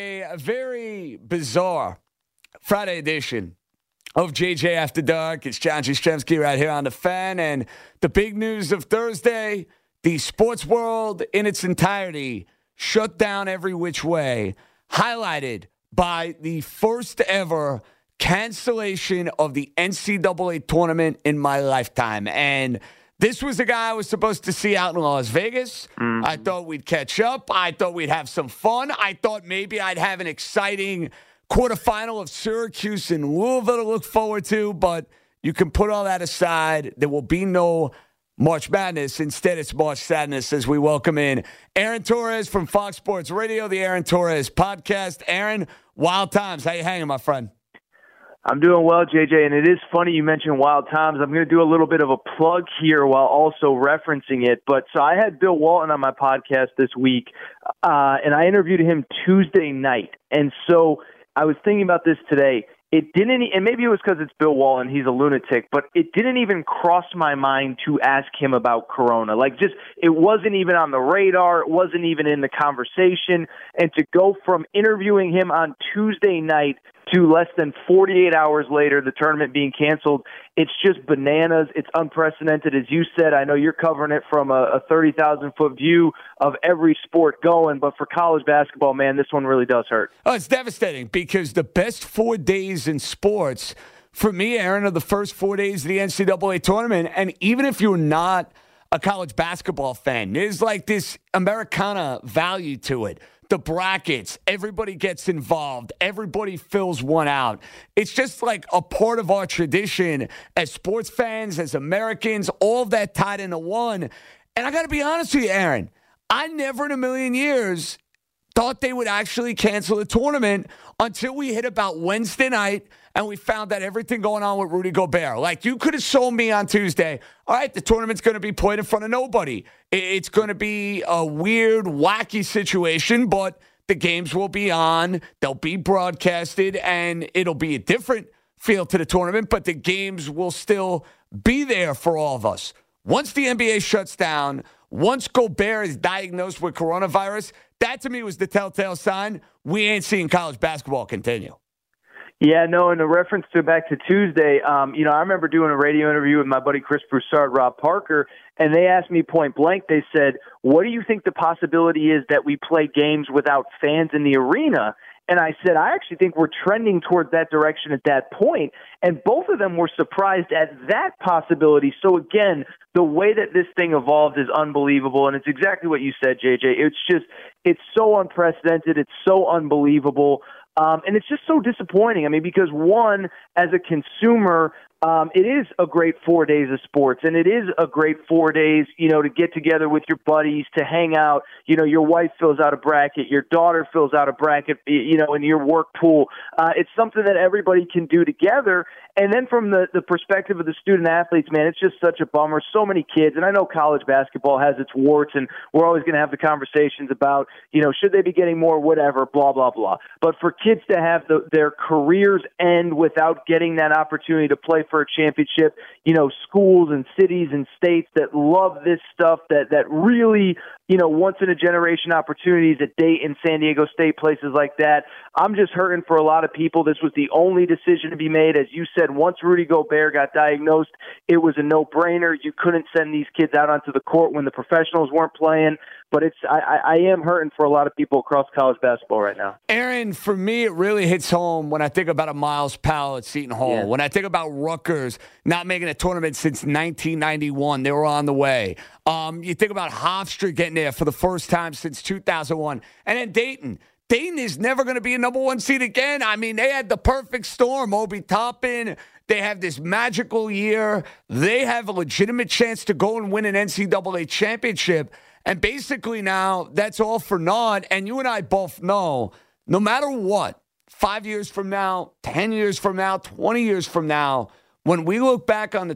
A very bizarre Friday edition of JJ After Dark. It's John Jastrzemski right here on The Fan. And the big news of Thursday, the sports world in its entirety shut down every which way, highlighted by the first ever cancellation of the NCAA tournament in my lifetime. And this was the guy I was supposed to see out in Las Vegas. I thought we'd catch up. I thought we'd have some fun. I thought maybe I'd have an exciting quarterfinal of Syracuse and Louisville to look forward to, but you can put all that aside. There will be no March Madness. Instead, it's March Sadness as we welcome in Aaron Torres from Fox Sports Radio, the Aaron Torres podcast. Aaron, wild times. How you hanging, my friend? I'm doing well, JJ, and it is funny you mentioned Wild Times. I'm going to do a little bit of a plug here while also referencing it. But so I had Bill Walton on my podcast this week, and I interviewed him Tuesday night. And so I was thinking about this today. It didn't, and maybe it was because it's Bill Walton, he's a lunatic, but it didn't even cross my mind to ask him about Corona. It wasn't even on the radar. It wasn't even in the conversation. And to go from interviewing him on Tuesday night to less than 48 hours later, the tournament being canceled, it's just bananas. It's unprecedented. As you said, I know you're covering it from a 30,000-foot view of every sport going, but for college basketball, man, this one really does hurt. Oh, it's devastating because the best 4 days in sports, for me, Aaron, are the first 4 days of the NCAA tournament. And even if you're not a college basketball fan, there's like this Americana value to it. The brackets, everybody gets involved. Everybody fills one out. It's just like a part of our tradition as sports fans, as Americans, all of that tied into one. And I got to be honest with you, Aaron, I never in a million years thought they would actually cancel the tournament until we hit about Wednesday night and we found out everything going on with Rudy Gobert. Like, you could have sold me on Tuesday, all right, the tournament's going to be played in front of nobody. It's going to be a weird, wacky situation, but the games will be on, they'll be broadcasted, and it'll be a different feel to the tournament, but the games will still be there for all of us. Once the NBA shuts down, once Gobert is diagnosed with coronavirus, that to me was the telltale sign we ain't seeing college basketball continue. Yeah, no, in a reference to back to Tuesday, I remember doing a radio interview with my buddy Chris Broussard, Rob Parker, and they asked me point blank, they said, what do you think the possibility is that we play games without fans in the arena? And I said, I actually think we're trending towards that direction at that point. And both of them were surprised at that possibility. So again, the way that this thing evolved is unbelievable. And it's exactly what you said, JJ. It's so unprecedented. It's so unbelievable. And it's just so disappointing. I mean, because one, as a consumer, it is a great 4 days of sports, and it is a great 4 days, to get together with your buddies, to hang out. Your wife fills out a bracket, your daughter fills out a bracket, in your work pool. It's something that everybody can do together. And then from the perspective of the student athletes, man, it's just such a bummer. So many kids, and I know college basketball has its warts, and we're always going to have the conversations about, should they be getting more, whatever, blah, blah, blah. But for kids to have their careers end without getting that opportunity to play for a championship, schools and cities and states that love this stuff, that really, once in a generation opportunities at Dayton, San Diego State, places like that. I'm just hurting for a lot of people. This was the only decision to be made. As you said, once Rudy Gobert got diagnosed, it was a no-brainer. You couldn't send these kids out onto the court when the professionals weren't playing. But I am hurting for a lot of people across college basketball right now. Aaron, for me, it really hits home when I think about a Miles Powell at Seton Hall. Yeah. When I think about Rutgers not making a tournament since 1991, they were on the way. You think about Hofstra getting there for the first time since 2001. And then Dayton. Dayton is never going to be a number one seed again. I mean, they had the perfect storm. Obi Toppin. They have this magical year. They have a legitimate chance to go and win an NCAA championship. And basically now that's all for naught. And you and I both know, no matter what, 5 years from now, 10 years from now, 20 years from now, when we look back on the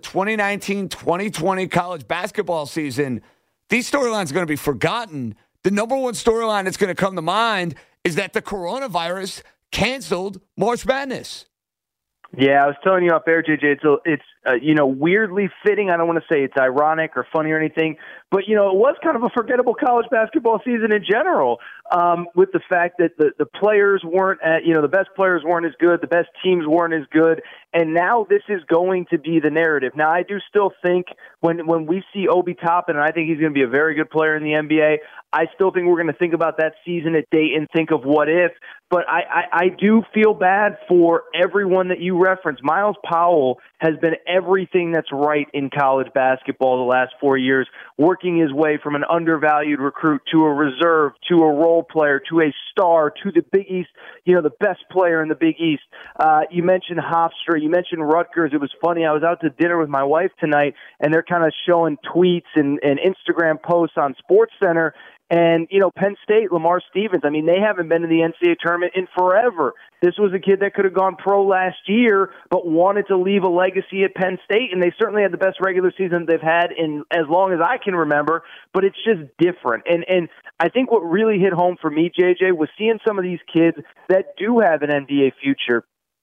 2019-2020 college basketball season, these storylines are going to be forgotten. The number one storyline that's going to come to mind is that the coronavirus canceled March Madness. Yeah, I was telling you off air, JJ. It's weirdly fitting. I don't want to say it's ironic or funny or anything, but it was kind of a forgettable college basketball season in general. With the fact that the players weren't the best players weren't as good, the best teams weren't as good, and now this is going to be the narrative. Now, I do still think when we see Obi Toppin, and I think he's going to be a very good player in the NBA, I still think we're going to think about that season at Dayton, think of what if. But I do feel bad for everyone that you referenced. Miles Powell has been everything that's right in college basketball the last 4 years, working his way from an undervalued recruit to a reserve, to a role player, to a star, to the Big East, the best player in the Big East. You mentioned Hofstra, you mentioned Rutgers. It was funny. I was out to dinner with my wife tonight, and they're kind of showing tweets and Instagram posts on SportsCenter. And, Penn State, Lamar Stevens, they haven't been to the NCAA tournament in forever. This was a kid that could have gone pro last year, but wanted to leave a legacy at Penn State, and they certainly had the best regular season they've had in as long as I can remember, but it's just different. And I think what really hit home for me, JJ, was seeing some of these kids that do have an NBA future.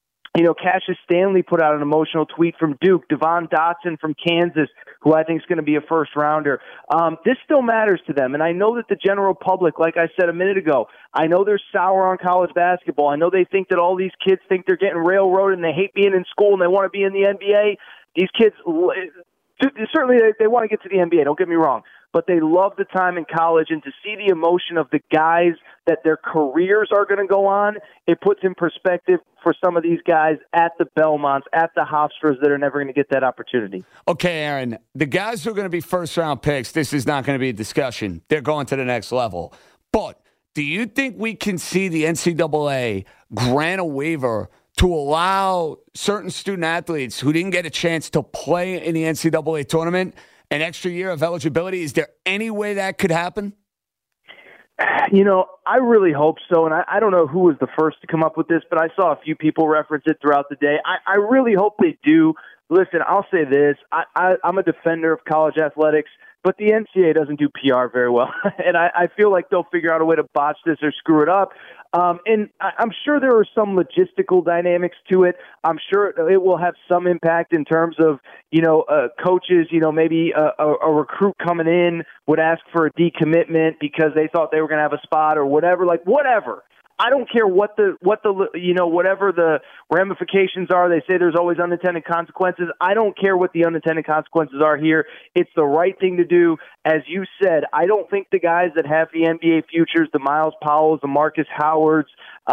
Cassius Stanley put out an emotional tweet from Duke, Devon Dotson from Kansas, who I think is going to be a first-rounder. This still matters to them, and I know that the general public, like I said a minute ago, I know they're sour on college basketball. I know they think that all these kids think they're getting railroaded and they hate being in school and they want to be in the NBA. These kids, certainly they want to get to the NBA, don't get me wrong, but they love the time in college, and to see the emotion of the guys that their careers are going to go on, it puts in perspective for some of these guys at the Belmonts, at the Hofstras that are never going to get that opportunity. Okay, Aaron, the guys who are going to be first-round picks, this is not going to be a discussion. They're going to the next level. But do you think we can see the NCAA grant a waiver to allow certain student-athletes who didn't get a chance to play in the NCAA tournament an extra year of eligibility? Is there any way that could happen? I really hope so, and I don't know who was the first to come up with this, but I saw a few people reference it throughout the day. I really hope they do. Listen, I'll say this. I'm a defender of college athletics, but the NCAA doesn't do PR very well, and I feel like they'll figure out a way to botch this or screw it up. And I'm sure there are some logistical dynamics to it. I'm sure it will have some impact in terms of, coaches, maybe a recruit coming in would ask for a decommitment because they thought they were going to have a spot or whatever, whatever. I don't care what the whatever the ramifications are. They say there's always unintended consequences. I don't care what the unintended consequences are here. It's the right thing to do. As you said, I don't think the guys that have the NBA futures, the Miles Powells, the Marcus Howards,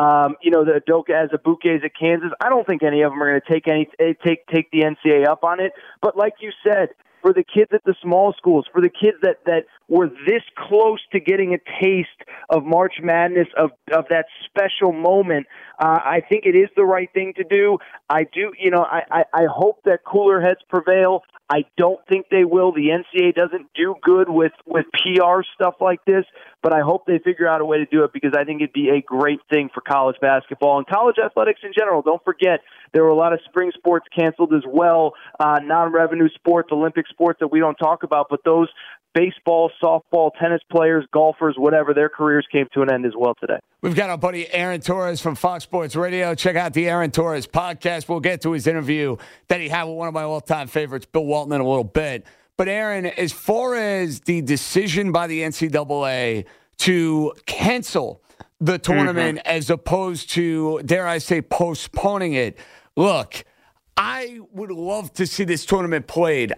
the Udoka Azubukes at Kansas, I don't think any of them are going to take the NCAA up on it. But like you said, for the kids at the small schools, for the kids that were this close to getting a taste of March Madness, of that special moment, I think it is the right thing to do. I do, I hope that cooler heads prevail. I don't think they will. The NCAA doesn't do good with PR stuff like this, but I hope they figure out a way to do it because I think it'd be a great thing for college basketball and college athletics in general. Don't forget, there were a lot of spring sports canceled as well, non-revenue sports, Olympic sports that we don't talk about, but those baseball, softball, tennis players, golfers, whatever, their careers came to an end as well today. We've got our buddy Aaron Torres from Fox Sports Radio. Check out the Aaron Torres podcast. We'll get to his interview that he had with one of my all-time favorites, Bill Walton, in a little bit. But, Aaron, as far as the decision by the NCAA to cancel the tournament as opposed to, dare I say, postponing it, look, I would love to see this tournament played,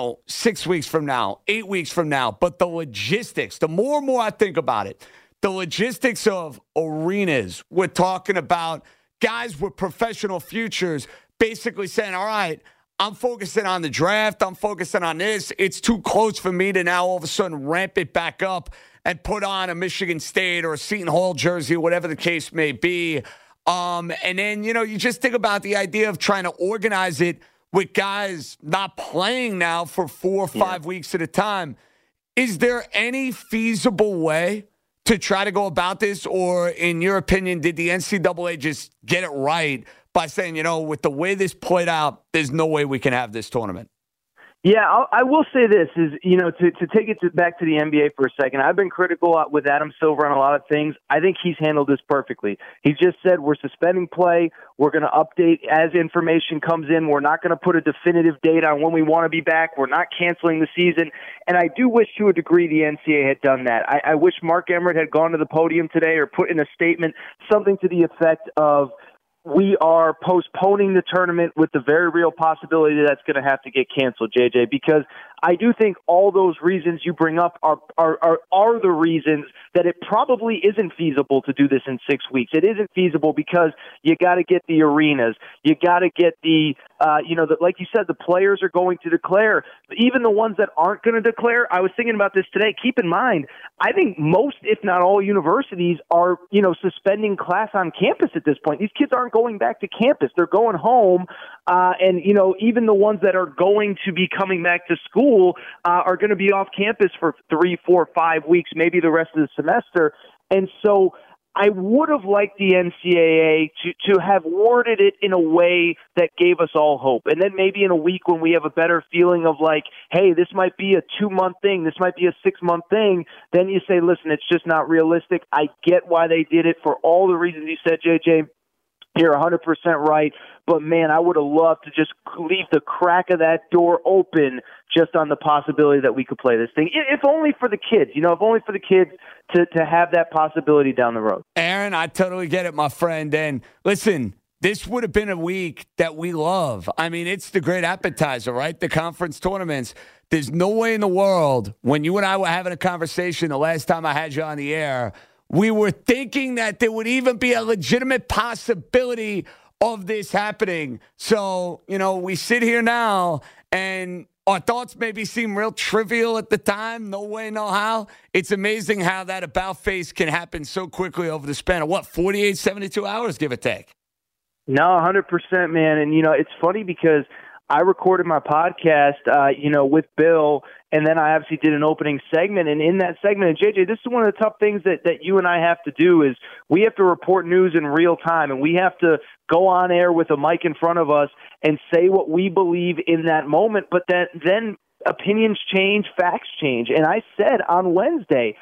6 weeks from now, 8 weeks from now. But the logistics, the more and more I think about it, the logistics of arenas, we're talking about guys with professional futures basically saying, all right, I'm focusing on the draft. I'm focusing on this. It's too close for me to now all of a sudden ramp it back up and put on a Michigan State or a Seton Hall jersey, whatever the case may be. And then, you just think about the idea of trying to organize it with guys not playing now for 4 or 5 weeks at a time. Is there any feasible way to try to go about this? Or in your opinion, did the NCAA just get it right by saying, with the way this played out, there's no way we can have this tournament? Yeah, I will say this is, to take it back to the NBA for a second, I've been critical with Adam Silver on a lot of things. I think he's handled this perfectly. He just said we're suspending play. We're going to update as information comes in. We're not going to put a definitive date on when we want to be back. We're not canceling the season. And I do wish to a degree the NCAA had done that. I wish Mark Emmert had gone to the podium today or put in a statement something to the effect of, we are postponing the tournament with the very real possibility that's going to have to get canceled, JJ, because I do think all those reasons you bring up are the reasons that it probably isn't feasible to do this in 6 weeks. It isn't feasible because you got to get the arenas. You got to get like you said, the players are going to declare. Even the ones that aren't going to declare, I was thinking about this today. Keep in mind, I think most, if not all, universities are, suspending class on campus at this point. These kids aren't going back to campus. They're going home. And even the ones that are going to be coming back to school are going to be off campus for 3, 4, 5 weeks, maybe the rest of the semester. And so I would have liked the NCAA to have worded it in a way that gave us all hope. And then maybe in a week when we have a better feeling of like, hey, this might be a 2-month thing, this might be a 6-month thing, then you say, listen, it's just not realistic. I get why they did it for all the reasons you said, JJ. You're 100% right, but man, I would have loved to just leave the crack of that door open just on the possibility that we could play this thing, if only for the kids, if only for the kids to have that possibility down the road. Aaron, I totally get it, my friend. And listen, this would have been a week that we love. I mean, it's the great appetizer, right? The conference tournaments. There's no way in the world, when you and I were having a conversation the last time I had you on the air, we were thinking that there would even be a legitimate possibility of this happening. So, we sit here now and our thoughts maybe seem real trivial at the time. No way, no how. It's amazing how that about face can happen so quickly over the span of 48, 72 hours, give or take. No, 100%, man. And, it's funny because I recorded my podcast, with Bill, and then I obviously did an opening segment. And in that segment, and JJ, this is one of the tough things that you and I have to do is we have to report news in real time, and we have to go on air with a mic in front of us and say what we believe in that moment. But then opinions change, facts change. And I said on Wednesday,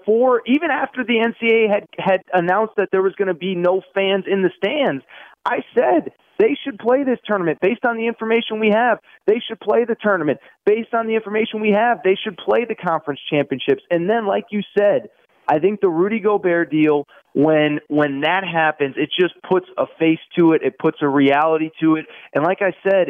even after the NCAA had announced that there was going to be no fans in the stands, I said they should play this tournament based on the information we have. They should play the tournament based on the information we have. They should play the conference championships. And then, like you said, I think the Rudy Gobert deal, when that happens, it just puts a face to it. It puts a reality to it. And like I said,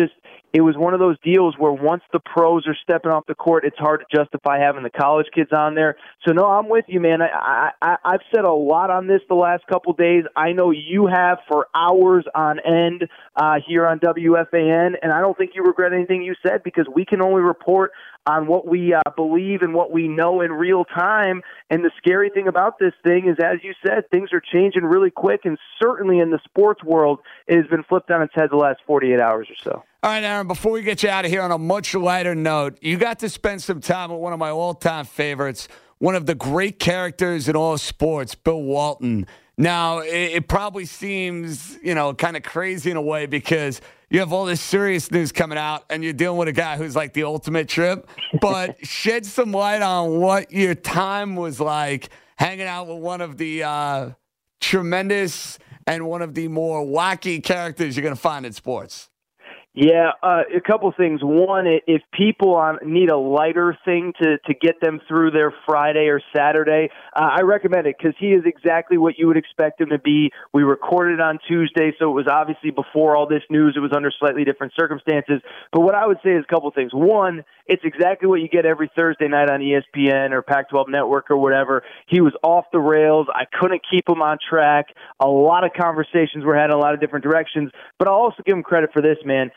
it was one of those deals where once the pros are stepping off the court, it's hard to justify having the college kids on there. So, no, I'm with you, man. I've said a lot on this the last couple days. I know you have for hours on end here on WFAN, and I don't think you regret anything you said because we can only report on what we believe and what we know in real time. And the scary thing about this thing is, as you said, things are changing really quick, and certainly in the sports world, it has been flipped on its head the last 48 hours or so. All right, Aaron, before we get you out of here on a much lighter note, you got to spend some time with one of my all-time favorites, one of the great characters in all sports, Bill Walton. Now, it probably seems, kind of crazy in a way because you have all this serious news coming out and you're dealing with a guy who's like the ultimate trip. But shed some light on what your time was like hanging out with one of the tremendous and one of the more wacky characters you're going to find in sports. Yeah, a couple things. One, if people need a lighter thing to get them through their Friday or Saturday, I recommend it because he is exactly what you would expect him to be. We recorded on Tuesday, so it was obviously before all this news. It was under slightly different circumstances. But what I would say is a couple things. One, it's exactly what you get every Thursday night on ESPN or Pac-12 Network or whatever. He was off the rails. I couldn't keep him on track. A lot of conversations were had in a lot of different directions. But I'll also give him credit for this, man.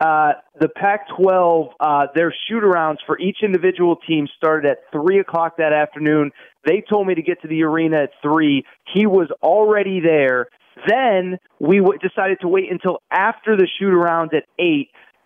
The Pac-12, their shoot-arounds for each individual team started at 3 o'clock that afternoon. They told me to get to the arena at 3. He was already there. Then we decided to wait until after the shoot-arounds at 8.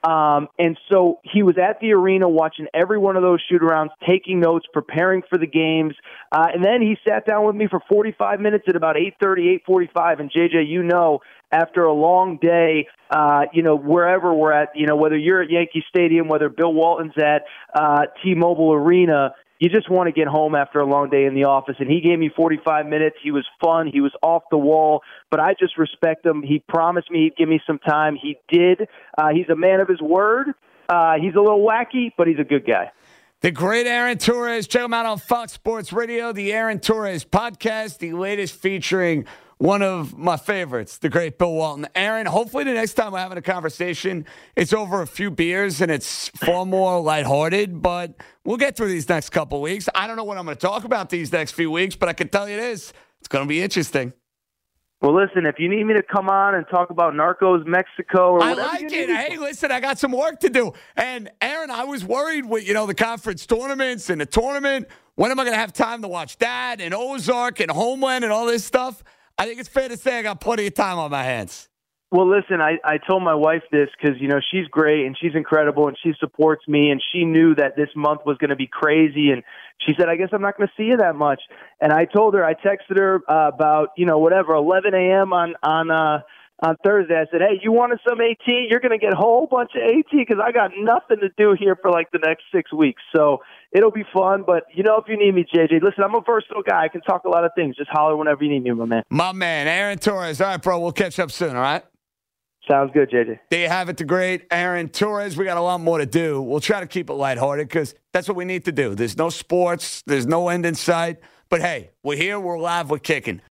And so he was at the arena watching every one of those shoot-arounds, taking notes, preparing for the games. And then he sat down with me for 45 minutes at about 8:30, 8:45. And, JJ, after a long day, wherever we're at, whether you're at Yankee Stadium, whether Bill Walton's at T-Mobile Arena, you just want to get home after a long day in the office. And he gave me 45 minutes. He was fun. He was off the wall. But I just respect him. He promised me he'd give me some time. He did. He's a man of his word. He's a little wacky, but he's a good guy. The great Aaron Torres. Check him out on Fox Sports Radio, the Aaron Torres podcast, the latest featuring one of my favorites, the great Bill Walton. Aaron, hopefully the next time we're having a conversation, it's over a few beers and it's far more lighthearted, but we'll get through these next couple weeks. I don't know what I'm going to talk about these next few weeks, but I can tell you this, it's going to be interesting. Well, listen, if you need me to come on and talk about Narcos Mexico or whatever. I like it. Hey, listen, I got some work to do. And, Aaron, I was worried with, the conference tournaments and the tournament. When am I going to have time to watch that and Ozark and Homeland and all this stuff? I think it's fair to say I got plenty of time on my hands. Well, listen, I told my wife this because, she's great and she's incredible and she supports me, and she knew that this month was going to be crazy. And she said, I guess I'm not going to see you that much. And I told her, I texted her about, 11 a.m. on Thursday. I said, hey, you wanted some AT? You're going to get a whole bunch of AT because I got nothing to do here for like the next 6 weeks. So it'll be fun. But, if you need me, JJ, listen, I'm a versatile guy. I can talk a lot of things. Just holler whenever you need me, my man. My man, Aaron Torres. All right, bro, we'll catch up soon, all right? Sounds good, JJ. There you have it, the great Aaron Torres. We got a lot more to do. We'll try to keep it lighthearted because that's what we need to do. There's no sports. There's no end in sight. But, hey, we're here. We're live. We're kicking.